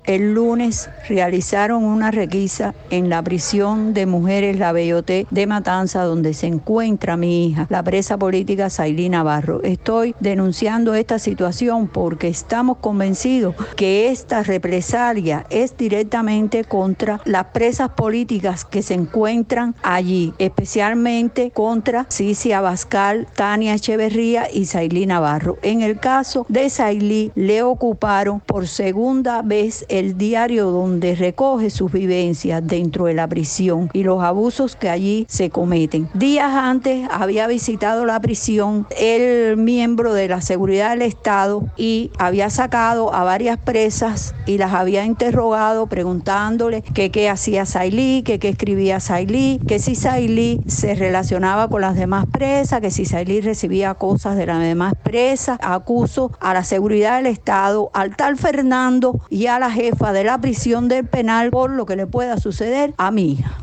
El lunes realizaron una requisa en la prisión de mujeres La Belloté de Matanza, donde se encuentra mi hija, la presa política Sailí Navarro. Estoy denunciando esta situación porque estamos convencidos que esta represalia es directamente contra las presas políticas que se encuentran allí, especialmente contra Cici Abascal, Tania Echeverría y Sailí Navarro. En el caso de Sailí, le ocuparon por segunda vez el diario donde recoge sus vivencias dentro de la prisión y los abusos que allí se cometen. Días antes había visitado la prisión el miembro de la seguridad del Estado y había sacado a varias presas y las había interrogado preguntándole que qué hacía Sailí, que qué escribía Sailí, que si Sailí se relacionaba con las demás presas, que si Sailí recibía cosas de las demás presas. Acuso a la seguridad del Estado, al tal Fernando y a la jefa de la prisión del penal por lo que le pueda suceder a mi hija.